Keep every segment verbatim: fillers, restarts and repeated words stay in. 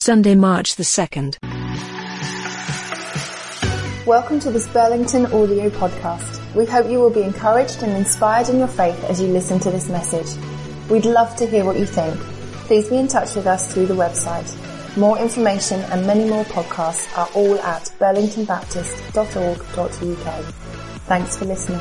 Sunday, March the second. Welcome to this Burlington audio podcast. We hope you will be encouraged and inspired in your faith as you listen to this message. We'd love to hear what you think. Please be in touch with us through the website. More information and many more podcasts are all at burlington baptist dot org dot U K. Thanks for listening.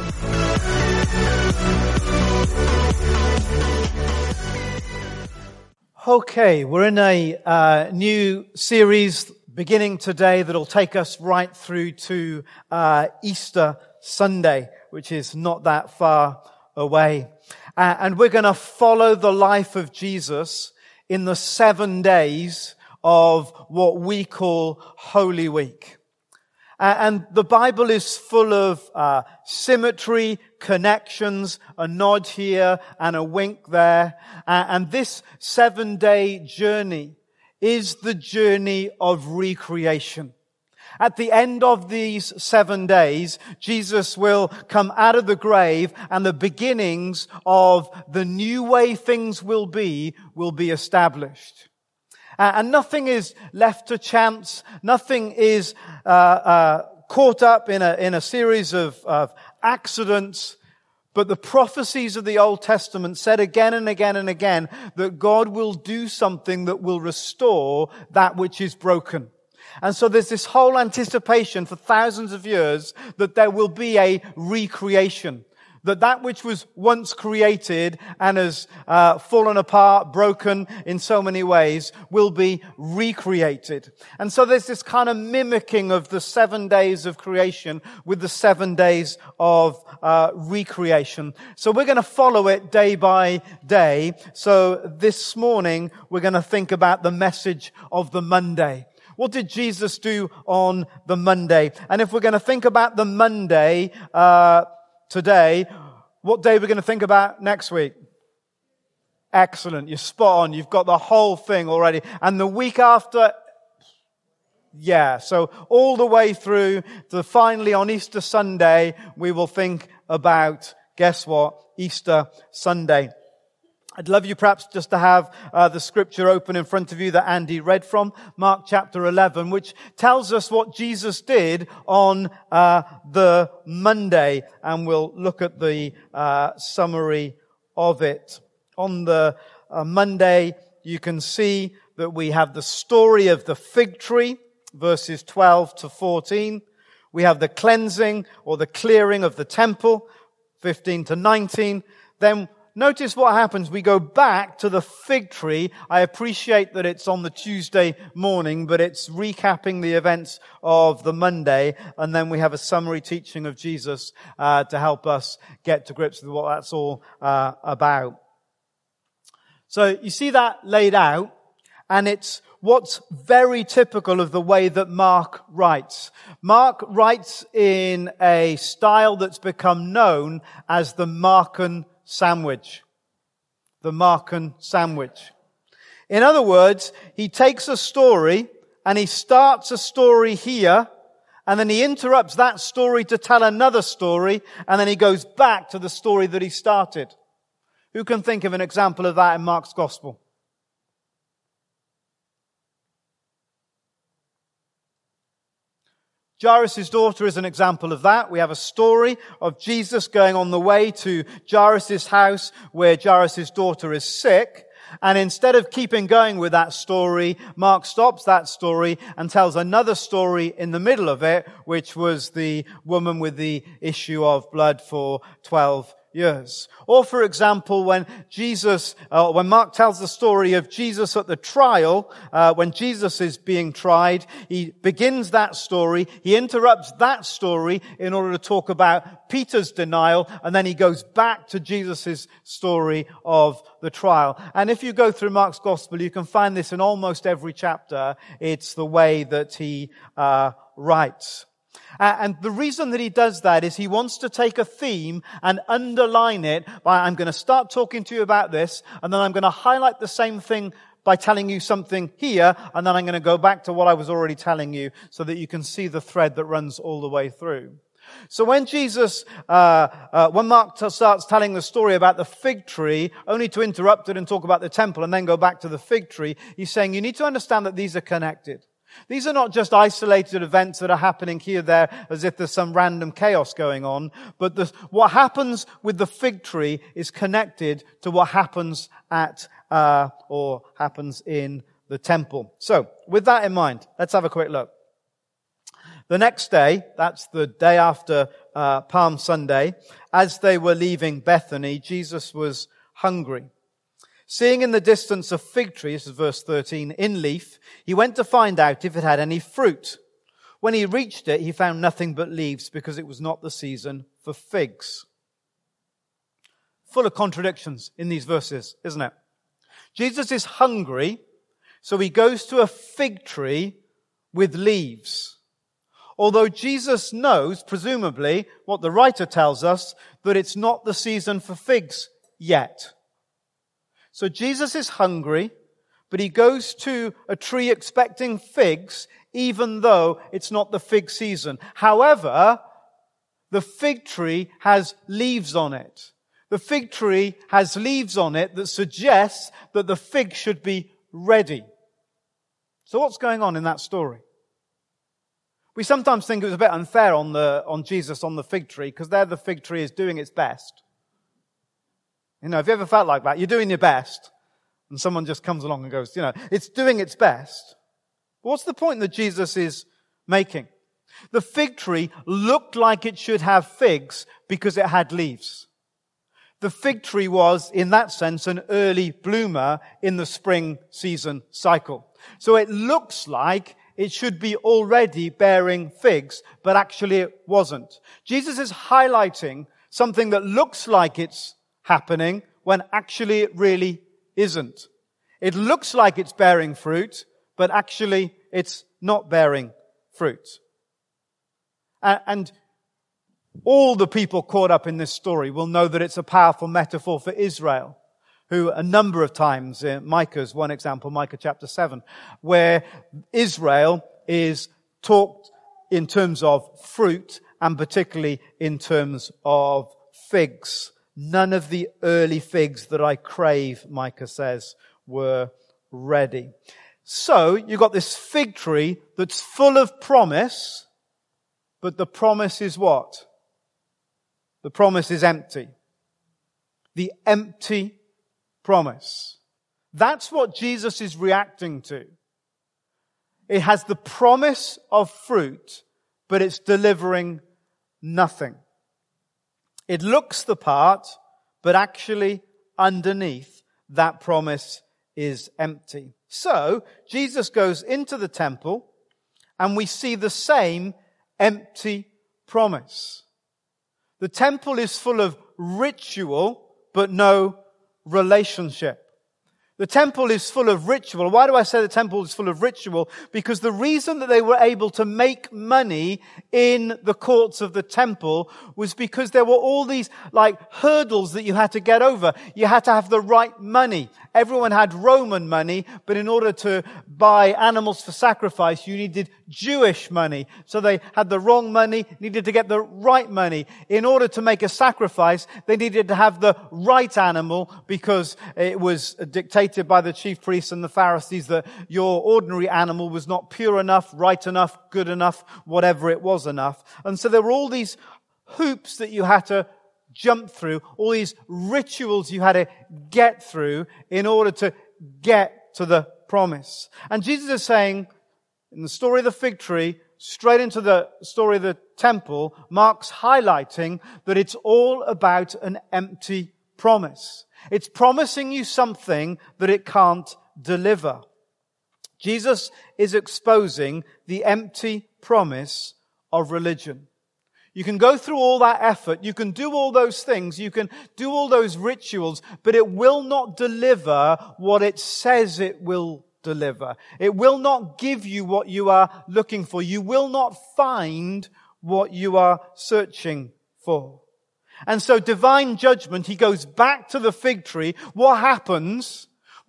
Okay, we're in a uh, new series beginning today that'll take us right through to uh, Easter Sunday, which is not that far away. Uh, and we're going to follow the life of Jesus in the seven days of what we call Holy Week. Uh, and the Bible is full of uh, symmetry, connections, a nod here and a wink there. Uh, and this seven-day journey is the journey of recreation. At the end of these seven days, Jesus will come out of the grave and the beginnings of the new way things will be, will be established. Uh, and nothing is left to chance. Nothing is uh, uh, caught up in a, in a series of, of accidents. But the prophecies of the Old Testament said again and again and again that God will do something that will restore that which is broken. And so there's this whole anticipation for thousands of years that there will be a recreation. That that which was once created and has uh, fallen apart, broken in so many ways, will be recreated. And so there's this kind of mimicking of the seven days of creation with the seven days of uh, recreation. So we're going to follow it day by day. So this morning, we're going to think about the message of the Monday. What did Jesus do on the Monday? And if we're going to think about the Monday, uh, today, what day we're going to think about next week? Excellent. You're spot on. You've got the whole thing already. And the week after, yeah. So all the way through to finally on Easter Sunday, we will think about, guess what? Easter Sunday. I'd love you perhaps just to have uh, the scripture open in front of you that Andy read from, Mark chapter eleven, which tells us what Jesus did on uh, the Monday. And we'll look at the uh, summary of it. On the uh, Monday, you can see that we have the story of the fig tree, verses twelve to fourteen. We have the cleansing or the clearing of the temple, fifteen to nineteen. Then notice what happens. We go back to the fig tree. I appreciate that it's on the Tuesday morning, but it's recapping the events of the Monday. And then we have a summary teaching of Jesus uh, to help us get to grips with what that's all uh, about. So you see that laid out, and it's what's very typical of the way that Mark writes. Mark writes in a style that's become known as the Markan sandwich. The Markan sandwich. In other words, he takes a story and he starts a story here, and then he interrupts that story to tell another story, and then he goes back to the story that he started. Who can think of an example of that in Mark's Gospel? Jairus' daughter is an example of that. We have a story of Jesus going on the way to Jairus' house where Jairus' daughter is sick. And instead of keeping going with that story, Mark stops that story and tells another story in the middle of it, which was the woman with the issue of blood for twelve years. Or, for example, when Jesus, uh, when Mark tells the story of Jesus at the trial, uh, when Jesus is being tried, he begins that story, he interrupts that story in order to talk about Peter's denial, and then he goes back to Jesus' story of the trial. And if you go through Mark's Gospel, you can find this in almost every chapter. It's the way that he uh, writes. Uh, and the reason that he does that is he wants to take a theme and underline it by, I'm going to start talking to you about this, and then I'm going to highlight the same thing by telling you something here, and then I'm going to go back to what I was already telling you so that you can see the thread that runs all the way through. So when Jesus, uh, uh, when Mark t- starts telling the story about the fig tree, only to interrupt it and talk about the temple and then go back to the fig tree, he's saying you need to understand that these are connected. These are not just isolated events that are happening here, there, as if there's some random chaos going on, but the, what happens with the fig tree is connected to what happens at, uh, or happens in the temple. So, with that in mind, let's have a quick look. The next day, that's the day after uh, Palm Sunday, as they were leaving Bethany, Jesus was hungry. Seeing in the distance a fig tree, this is verse thirteen, in leaf, he went to find out if it had any fruit. When he reached it, he found nothing but leaves because it was not the season for figs. Full of contradictions in these verses, isn't it? Jesus is hungry, so he goes to a fig tree with leaves. Although Jesus knows, presumably, what the writer tells us, that it's not the season for figs yet. So Jesus is hungry, but he goes to a tree expecting figs, even though it's not the fig season. However, the fig tree has leaves on it. The fig tree has leaves on it that suggests that the fig should be ready. So what's going on in that story? We sometimes think it was a bit unfair on the on Jesus on the fig tree, because there the fig tree is doing its best. You know, have you ever felt like that? You're doing your best, and someone just comes along and goes, you know, it's doing its best. But what's the point that Jesus is making? The fig tree looked like it should have figs because it had leaves. The fig tree was, in that sense, an early bloomer in the spring season cycle. So it looks like it should be already bearing figs, but actually it wasn't. Jesus is highlighting something that looks like it's happening when actually it really isn't. It looks like it's bearing fruit, but actually it's not bearing fruit. And all the people caught up in this story will know that it's a powerful metaphor for Israel, who a number of times, in Micah's one example, Micah chapter seven, where Israel is talked in terms of fruit and particularly in terms of figs. None of the early figs that I crave, Micah says, were ready. So you've got this fig tree that's full of promise, but the promise is what? The promise is empty. The empty promise. That's what Jesus is reacting to. It has the promise of fruit, but it's delivering nothing. It looks the part, but actually underneath that promise is empty. So Jesus goes into the temple and we see the same empty promise. The temple is full of ritual, but no relationship. The temple is full of ritual. Why do I say the temple is full of ritual? Because the reason that they were able to make money in the courts of the temple was because there were all these like hurdles that you had to get over. You had to have the right money. Everyone had Roman money, but in order to buy animals for sacrifice, you needed Jewish money. So they had the wrong money, needed to get the right money. In order to make a sacrifice, they needed to have the right animal because it was dictated by the chief priests and the Pharisees that your ordinary animal was not pure enough, right enough, good enough, whatever it was enough. And so there were all these hoops that you had to jump through, all these rituals you had to get through in order to get to the promise. And Jesus is saying, in the story of the fig tree, straight into the story of the temple, Mark's highlighting that it's all about an empty promise. It's promising you something that it can't deliver. Jesus is exposing the empty promise of religion. You can go through all that effort, you can do all those things, you can do all those rituals, but it will not deliver what it says it will deliver. It will not give you what you are looking for. You will not find what you are searching for. And so divine judgment, he goes back to the fig tree. What happens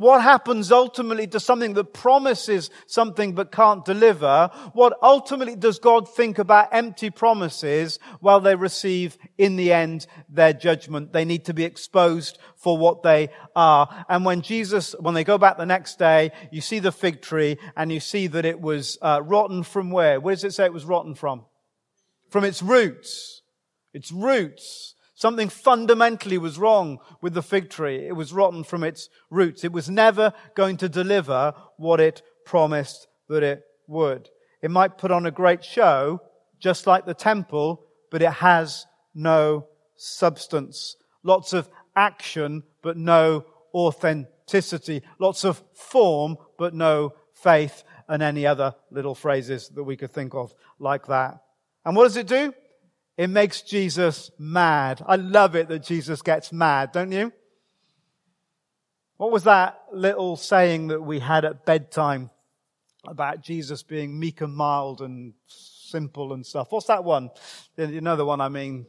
What happens ultimately to something that promises something but can't deliver? What ultimately does God think about empty promises? Well, they receive, in the end, their judgment. They need to be exposed for what they are. And when Jesus, when they go back the next day, you see the fig tree and you see that it was uh, rotten from where? Where does it say it was rotten from? From its roots. Its roots. Something fundamentally was wrong with the fig tree. It was rotten from its roots. It was never going to deliver what it promised that it would. It might put on a great show, just like the temple, but it has no substance. Lots of action, but no authenticity. Lots of form, but no faith, and any other little phrases that we could think of like that. And what does it do? It makes Jesus mad. I love it that Jesus gets mad, don't you? What was that little saying that we had at bedtime about Jesus being meek and mild and simple and stuff? What's that one? You know the one I mean.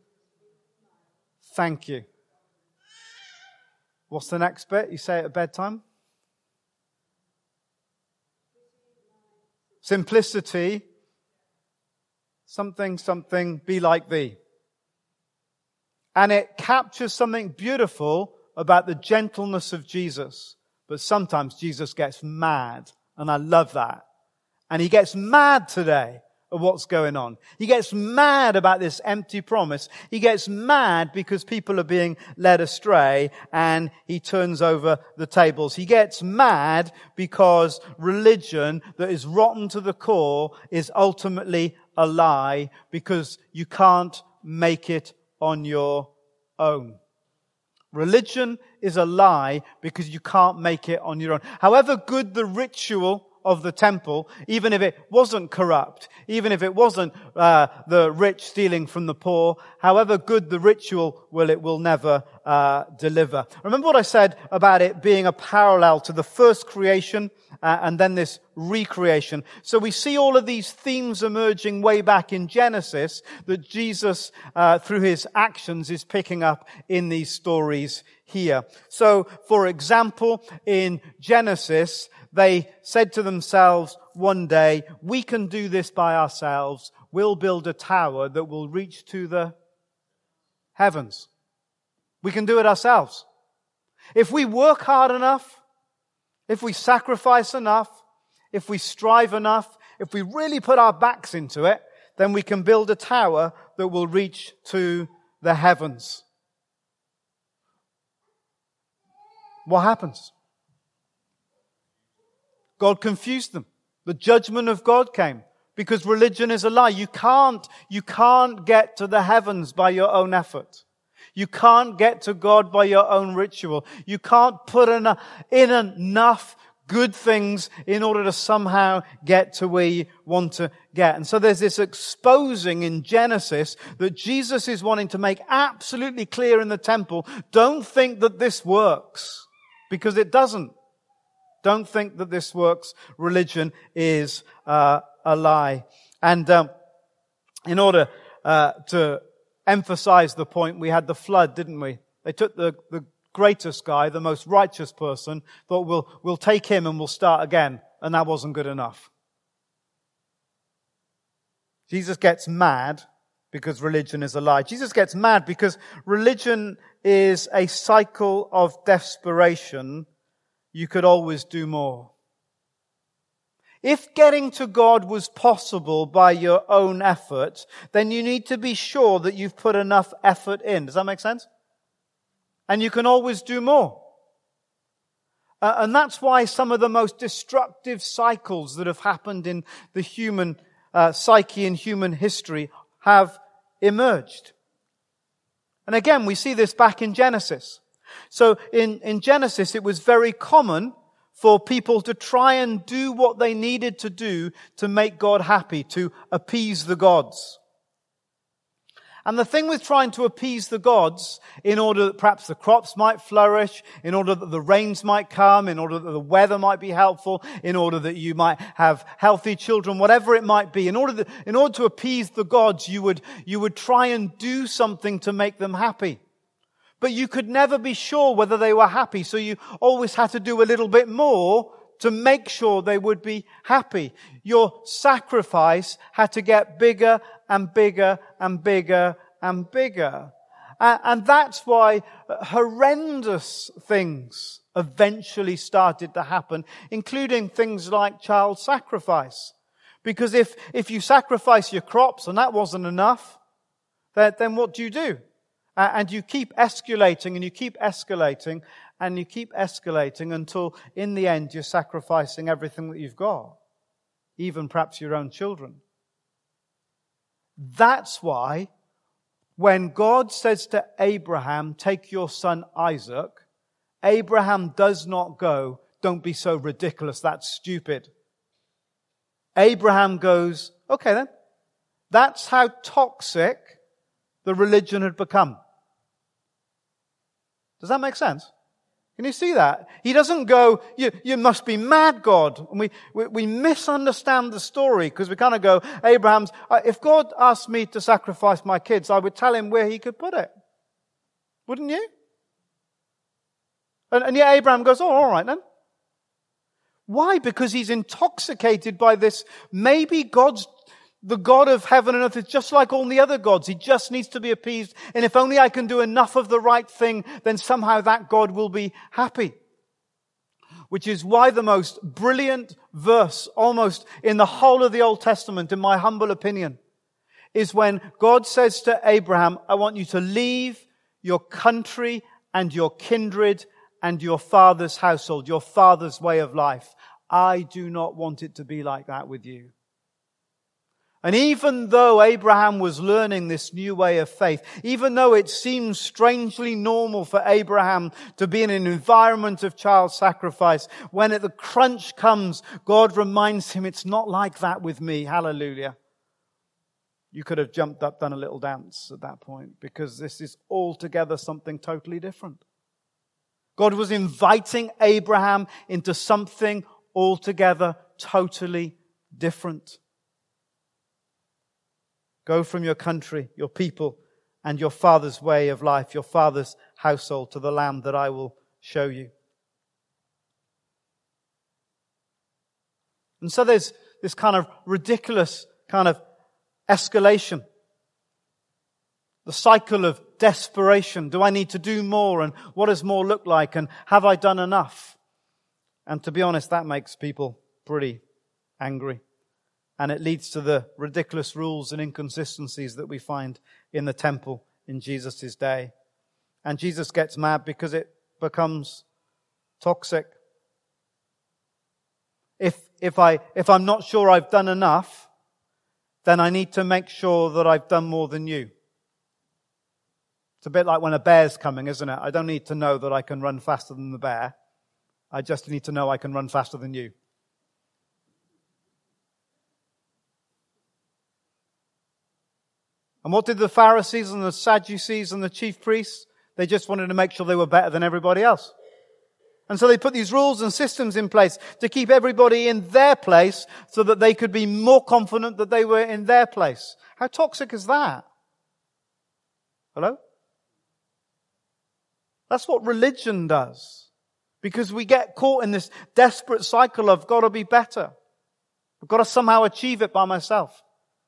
Thank you. What's the next bit? You say it at bedtime? Simplicity. Something, something, be like thee. And it captures something beautiful about the gentleness of Jesus. But sometimes Jesus gets mad. And I love that. And he gets mad today at what's going on. He gets mad about this empty promise. He gets mad because people are being led astray, and he turns over the tables. He gets mad because religion that is rotten to the core is ultimately a lie, because you can't make it on your own. Religion is a lie because you can't make it on your own. However good the ritual of the temple, even if it wasn't corrupt, even if it wasn't uh, the rich stealing from the poor, however good the ritual, well, it will never uh, deliver. Remember what I said about it being a parallel to the first creation uh, and then this recreation. So we see all of these themes emerging way back in Genesis that Jesus, uh, through his actions, is picking up in these stories here. So, for example, in Genesis, they said to themselves one day, we can do this by ourselves. We'll build a tower that will reach to the heavens. We can do it ourselves. If we work hard enough, if we sacrifice enough, if we strive enough, if we really put our backs into it, then we can build a tower that will reach to the heavens. What happens? God confused them. The judgment of God came because religion is a lie. You can't, you can't get to the heavens by your own effort. You can't get to God by your own ritual. You can't put in, a, in enough good things in order to somehow get to where you want to get. And so there's this exposing in Genesis that Jesus is wanting to make absolutely clear in the temple. Don't think that this works, because it doesn't. Don't think that this works. Religion is uh, a lie. And um, in order uh, to emphasize the point, we had the flood, didn't we? They took the, the greatest guy, the most righteous person, thought we'll, we'll take him and we'll start again. And that wasn't good enough. Jesus gets mad because religion is a lie. Jesus gets mad because religion is a cycle of desperation. You could always do more. If getting to God was possible by your own effort, then you need to be sure that you've put enough effort in. Does that make sense? And you can always do more. Uh, and that's why some of the most destructive cycles that have happened in the human uh, psyche and human history have emerged. And again, we see this back in Genesis. So in, in Genesis, it was very common for people to try and do what they needed to do to make God happy, to appease the gods. And the thing with trying to appease the gods, in order that perhaps the crops might flourish, in order that the rains might come, in order that the weather might be helpful, in order that you might have healthy children, whatever it might be, in order that, in order to appease the gods, you would, you would try and do something to make them happy. But you could never be sure whether they were happy, so you always had to do a little bit more to make sure they would be happy. Your sacrifice had to get bigger and bigger and bigger and bigger. And that's why horrendous things eventually started to happen, including things like child sacrifice. Because if, if you sacrifice your crops and that wasn't enough, then, then what do you do? Uh, and you keep escalating and you keep escalating and you keep escalating until in the end you're sacrificing everything that you've got. Even perhaps your own children. That's why when God says to Abraham, take your son Isaac, Abraham does not go, don't be so ridiculous, that's stupid. Abraham goes, okay then. That's how toxic the religion had become. Does that make sense? Can you see that? He doesn't go, you, you must be mad, God. And we, we, we misunderstand the story because we kind of go, Abraham's, if God asked me to sacrifice my kids, I would tell him where he could put it. Wouldn't you? And, and yet Abraham goes, oh, all right then. Why? Because he's intoxicated by this. Maybe God's, the God of heaven and earth is just like all the other gods. He just needs to be appeased. And if only I can do enough of the right thing, then somehow that God will be happy. Which is why the most brilliant verse almost in the whole of the Old Testament, in my humble opinion, is when God says to Abraham, I want you to leave your country and your kindred and your father's household, your father's way of life. I do not want it to be like that with you. And even though Abraham was learning this new way of faith, even though it seems strangely normal for Abraham to be in an environment of child sacrifice, when at the crunch comes, God reminds him, it's not like that with me. Hallelujah. You could have jumped up, done a little dance at that point, because this is altogether something totally different. God was inviting Abraham into something altogether totally different. Go from your country, your people, and your father's way of life, your father's household, to the land that I will show you. And so there's this kind of ridiculous kind of escalation. The cycle of desperation. Do I need to do more? And what does more look like? And have I done enough? And to be honest, that makes people pretty angry. And it leads to the ridiculous rules and inconsistencies that we find in the temple in Jesus' day. And Jesus gets mad because it becomes toxic. If, if I, if I'm not sure I've done enough, then I need to make sure that I've done more than you. It's a bit like when a bear's coming, isn't it? I don't need to know that I can run faster than the bear. I just need to know I can run faster than you. And what did the Pharisees and the Sadducees and the chief priests? They just wanted to make sure they were better than everybody else. And so they put these rules and systems in place to keep everybody in their place so that they could be more confident that they were in their place. How toxic is that? Hello? That's what religion does. Because we get caught in this desperate cycle of got to be better. I've got to somehow achieve it by myself.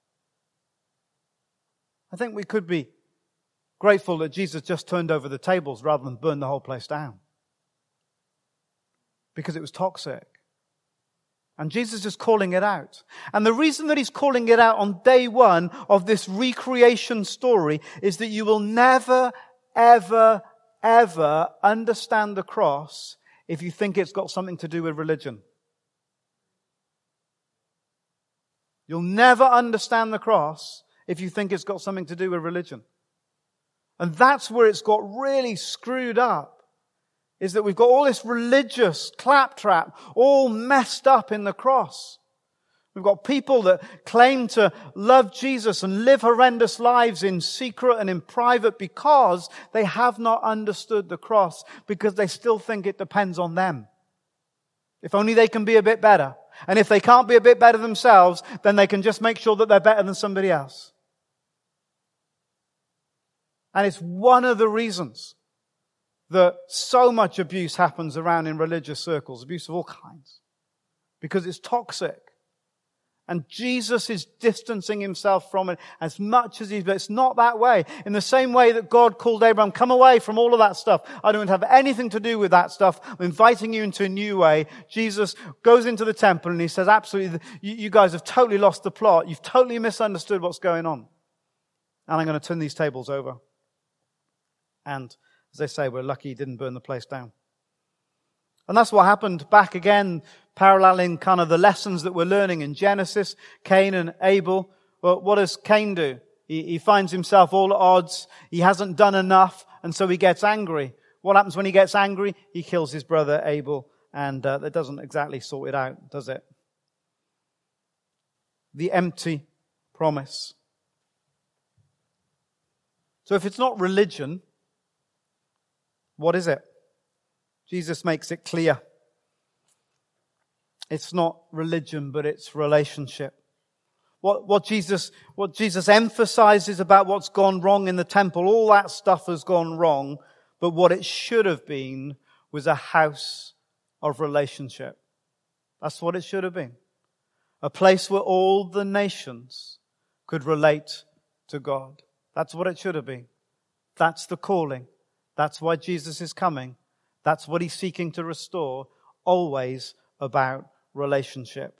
I think we could be grateful that Jesus just turned over the tables rather than burn the whole place down. Because it was toxic. And Jesus is calling it out. And the reason that he's calling it out on day one of this recreation story is that you will never, ever, ever understand the cross if you think it's got something to do with religion. You'll never understand the cross if you think it's got something to do with religion. And that's where it's got really screwed up, is that we've got all this religious claptrap all messed up in the cross. We've got people that claim to love Jesus and live horrendous lives in secret and in private because they have not understood the cross, because they still think it depends on them. If only they can be a bit better. And if they can't be a bit better themselves, then they can just make sure that they're better than somebody else. And it's one of the reasons that so much abuse happens around in religious circles, abuse of all kinds, because it's toxic. And Jesus is distancing himself from it as much as he's, but it's not that way. In the same way that God called Abraham, come away from all of that stuff. I don't have anything to do with that stuff. I'm inviting you into a new way. Jesus goes into the temple and he says, absolutely, you, you guys have totally lost the plot. You've totally misunderstood what's going on. And I'm going to turn these tables over. And as they say, we're lucky he didn't burn the place down. And that's what happened back again, paralleling kind of the lessons that we're learning in Genesis, Cain and Abel. Well, what does Cain do? He, he finds himself all at odds. He hasn't done enough, and so he gets angry. What happens when he gets angry? He kills his brother Abel, and uh, that doesn't exactly sort it out, does it? The empty promise. So if it's not religion, what is it? Jesus makes it clear. It's not religion, but it's relationship. What, what Jesus, what Jesus emphasizes about what's gone wrong in the temple, all that stuff has gone wrong, but what it should have been was a house of relationship. That's what it should have been. A place where all the nations could relate to God. That's what it should have been. That's the calling. That's why Jesus is coming. That's what he's seeking to restore. Always about relationship.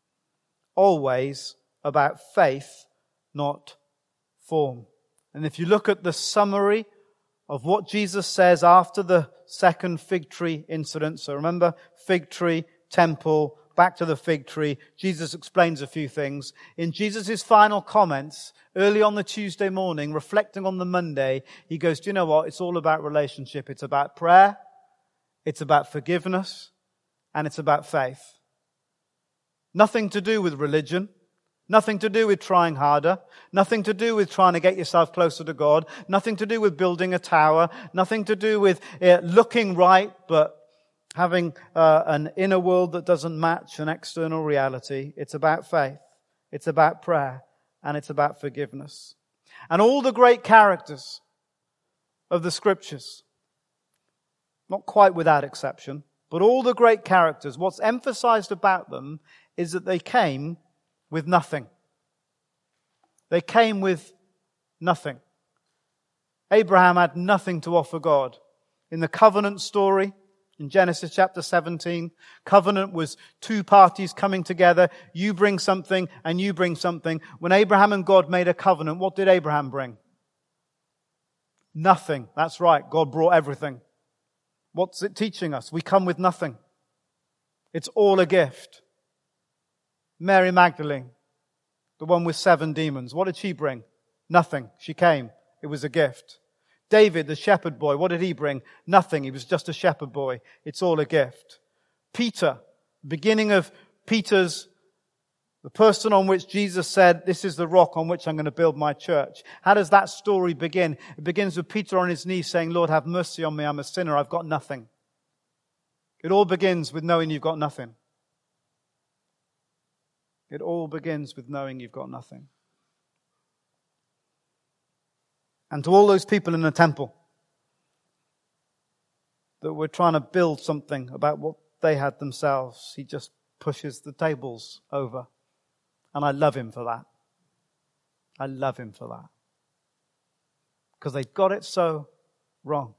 Always about faith, not form. And if you look at the summary of what Jesus says after the second fig tree incident, so remember, fig tree, temple, back to the fig tree, Jesus explains a few things. In Jesus' final comments, early on the Tuesday morning, reflecting on the Monday, he goes, do you know what? It's all about relationship. It's about prayer. It's about forgiveness, and it's about faith. Nothing to do with religion, nothing to do with trying harder, nothing to do with trying to get yourself closer to God, nothing to do with building a tower, nothing to do with uh, looking right, but having uh, an inner world that doesn't match an external reality. It's about faith, it's about prayer, and it's about forgiveness. And all the great characters of the Scriptures, not quite without exception, but all the great characters, what's emphasized about them is that they came with nothing. They came with nothing. Abraham had nothing to offer God. In the covenant story, in Genesis chapter seventeen, covenant was two parties coming together. You bring something and you bring something. When Abraham and God made a covenant, what did Abraham bring? Nothing. That's right. God brought everything. What's it teaching us? We come with nothing. It's all a gift. Mary Magdalene, the one with seven demons, what did she bring? Nothing. She came. It was a gift. David, the shepherd boy, what did he bring? Nothing. He was just a shepherd boy. It's all a gift. Peter, beginning of Peter's, the person on which Jesus said, this is the rock on which I'm going to build my church. How does that story begin? It begins with Peter on his knees saying, Lord, have mercy on me. I'm a sinner. I've got nothing. It all begins with knowing you've got nothing. It all begins with knowing you've got nothing. And to all those people in the temple that were trying to build something about what they had themselves, he just pushes the tables over. And I love him for that. I love him for that. Because they got it so wrong.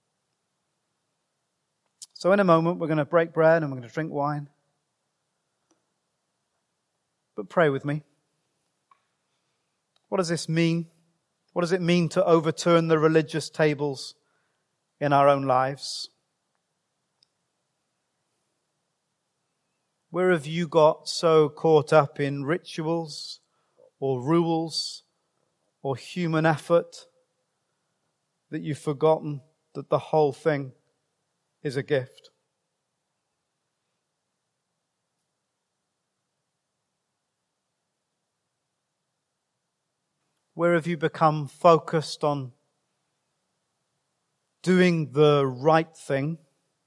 So in a moment, we're going to break bread and we're going to drink wine. But pray with me. What does this mean? What does it mean to overturn the religious tables in our own lives? Where have you got so caught up in rituals or rules or human effort that you've forgotten that the whole thing is a gift? Where have you become focused on doing the right thing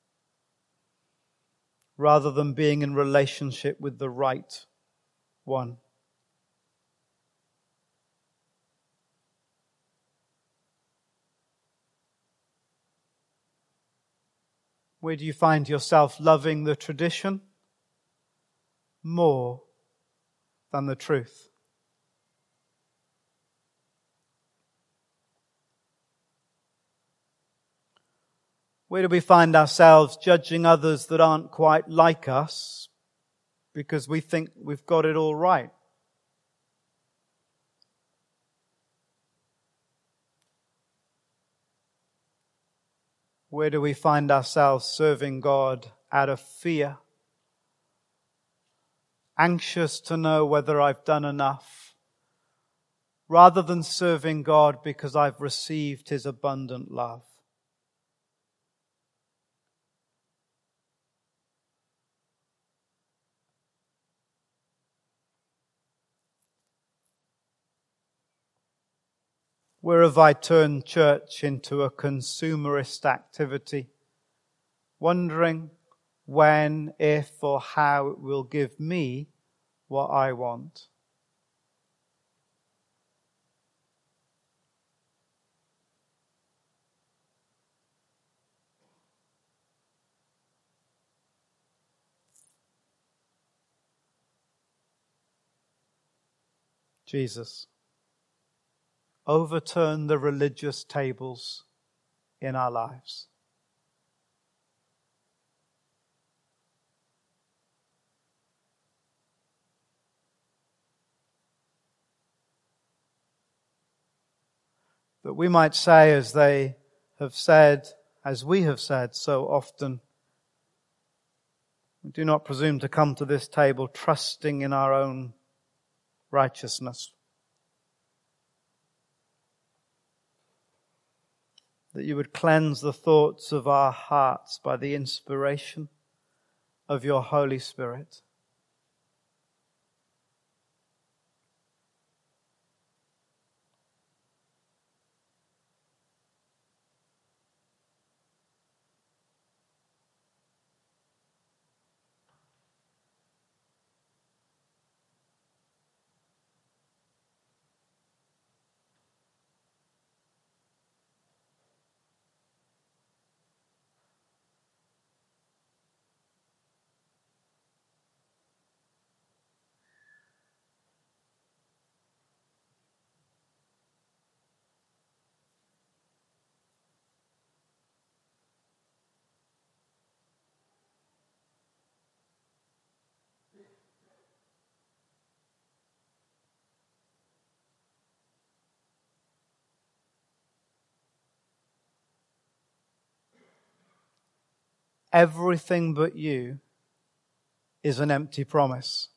rather than being in relationship with the right one? Where do you find yourself loving the tradition more than the truth? Where do we find ourselves judging others that aren't quite like us because we think we've got it all right? Where do we find ourselves serving God out of fear, anxious to know whether I've done enough, rather than serving God because I've received His abundant love? Where have I turned church into a consumerist activity, wondering when, if, or how it will give me what I want? Jesus, overturn the religious tables in our lives. That we might say, as they have said, as we have said so often, we do not presume to come to this table trusting in our own righteousness. That you would cleanse the thoughts of our hearts by the inspiration of your Holy Spirit. Everything but you is an empty promise.